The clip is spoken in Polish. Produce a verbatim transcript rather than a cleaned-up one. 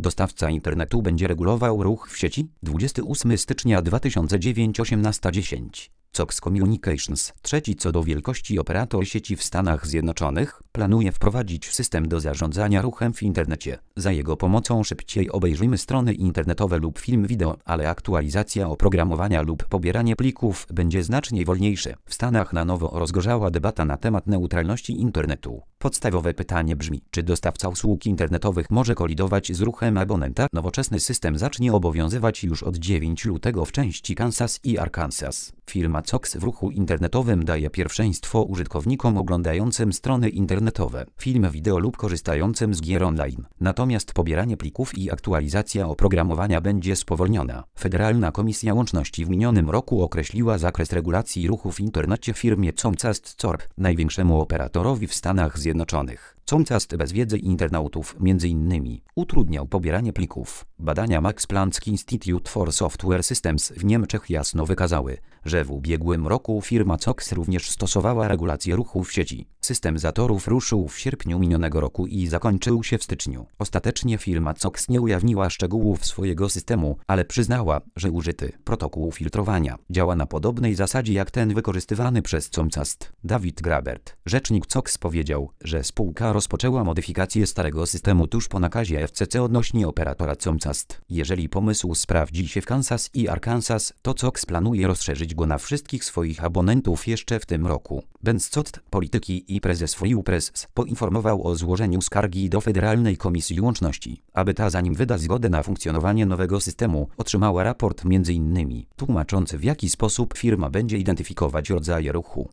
Dostawca internetu będzie regulował ruch w sieci. dwudziestego ósmego stycznia dwa tysiące dziewiątego osiemnaście dziesięć. Cox Communications, trzeci co do wielkości operator sieci w Stanach Zjednoczonych, planuje wprowadzić system do zarządzania ruchem w internecie. Za jego pomocą szybciej obejrzymy strony internetowe lub film wideo, ale aktualizacja oprogramowania lub pobieranie plików będzie znacznie wolniejsze. W Stanach na nowo rozgorzała debata na temat neutralności internetu. Podstawowe pytanie brzmi, czy dostawca usług internetowych może kolidować z ruchem abonenta? Nowoczesny system zacznie obowiązywać już od dziewiątego lutego w części Kansas i Arkansas. Firma Cox w ruchu internetowym daje pierwszeństwo użytkownikom oglądającym strony internetowe, film wideo lub korzystającym z gier online. Natomiast pobieranie plików i aktualizacja oprogramowania będzie spowolniona. Federalna Komisja Łączności w minionym roku określiła zakres regulacji ruchu w internecie firmie Comcast Corp, największemu operatorowi w Stanach Zjednoczonych. Comcast bez wiedzy internautów między innymi utrudniał pobieranie plików. Badania Max Planck Institute for Software Systems w Niemczech jasno wykazały, że w ubiegłym roku firma Cox również stosowała regulację ruchu w sieci. System zatorów ruszył w sierpniu minionego roku i zakończył się w styczniu. Ostatecznie firma Cox nie ujawniła szczegółów swojego systemu, ale przyznała, że użyty protokół filtrowania działa na podobnej zasadzie jak ten wykorzystywany przez Comcast. David Grabert, rzecznik Cox, powiedział, że spółka rozpoczęła modyfikację starego systemu tuż po nakazie F C C odnośnie operatora Comcast. Jeżeli pomysł sprawdzi się w Kansas i Arkansas, to Cox planuje rozszerzyć go na wszystkich swoich abonentów jeszcze w tym roku. Ben Scott, polityki i prezes Free Press, poinformował o złożeniu skargi do Federalnej Komisji Łączności, aby ta zanim wyda zgodę na funkcjonowanie nowego systemu, otrzymała raport między innymi tłumaczący, w jaki sposób firma będzie identyfikować rodzaje ruchu.